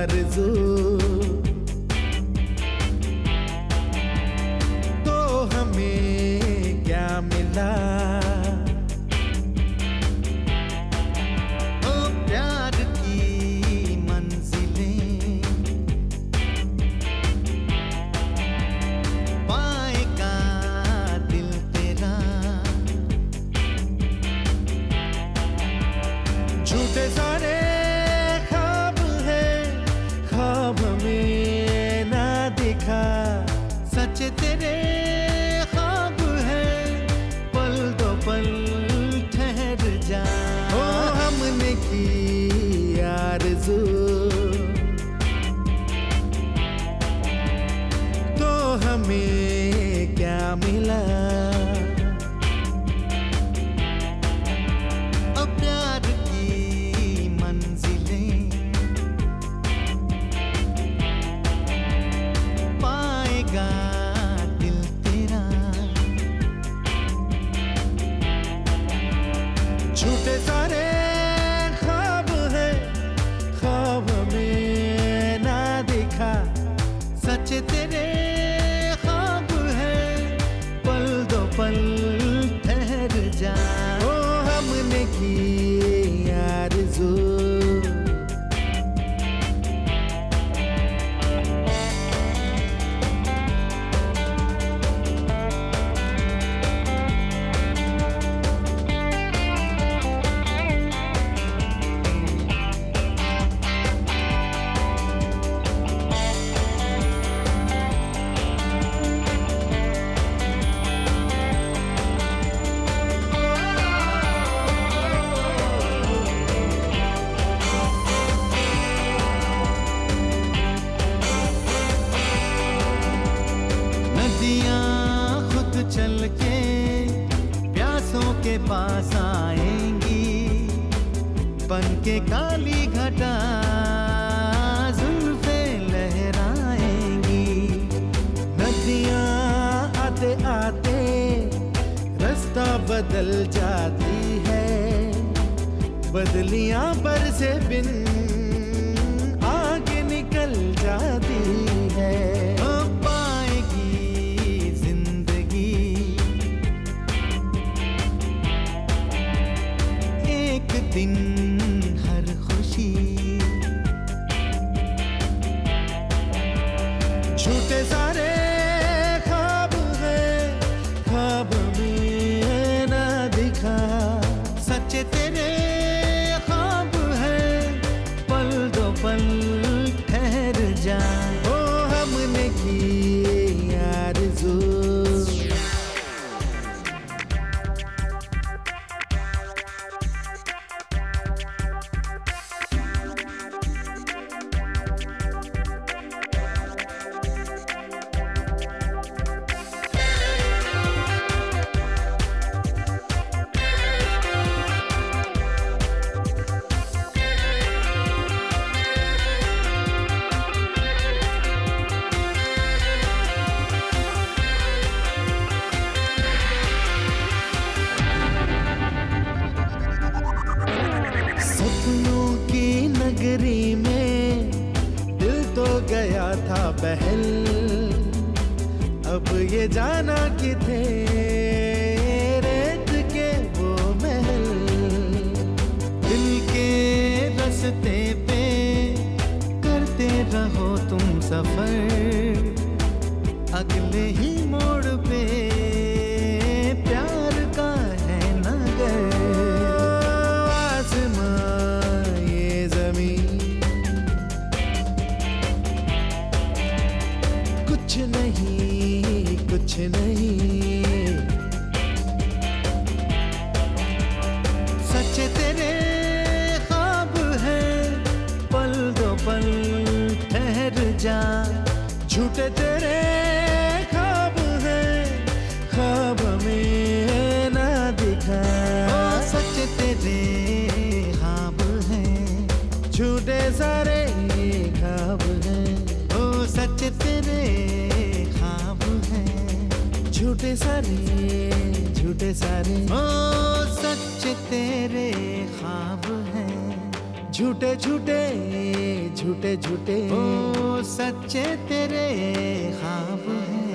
आरज़ू तो हमें क्या मिला। ओ प्यार की मंजिलें पाएगा दिल तेरा। झूठे सारे ख्वाब हैं, ख्वाब में ना दिखा। सच तेरे ख्वाब है, पल दो पल ठहर जा। ओ हमने की आरज़ू तो हमें क्या मिला। ओ प्यार की मंजिलें पाएगा दिल तेरा। झूठे सारे ख्वाब हैं, ख्वाब में ना दिखा। सच तेरे ख्वाब है, पल दो पल ठहर जा। ओ हमने की आरज़ू नदियाँ खुद चल के प्यासों के पास आएंगी, बन के काली घटा जुल्फे लहराएंगी। नदियाँ आते आते रास्ता बदल जाती है, बदलियाँ बरसे बिन आगे निकल जाती है। ओ पाएगी जिंदगी एक दिन हर खुशी। झूठे सारे ख्वाब हैं, ख्वाब में ना दिखा। सच तेरे ख्वाब है, पल दो पल ठहर जा। ओ हमने की आरज़ू सपनों की नगरी में दिल तो गया था बहल। अब ये जाना कि थे रेत के वो महल। दिल के रास्ते पे करते रहो तुम सफर, अगले ही मोड़ पे प्यार का है नगर। आसमां ये ज़मीन कुछ नहीं, कुछ नहीं। सच तेरे ख्वाब है, पल दो पल ठहर जा। झूठे तेरे ख्वाब हैं, ख्वाब में ना दिखा। ओ सच तेरे ख्वाब है, झूठे सारे ख्वाब हैं, ओ सच तेरे ख्वाब है। झूठे सारे, झूठे सारे। ओ सच तेरे ख्वाब है, झूठे झूठे झूठे झूठे ओ सच्चे तेरे ख्वाब हैं।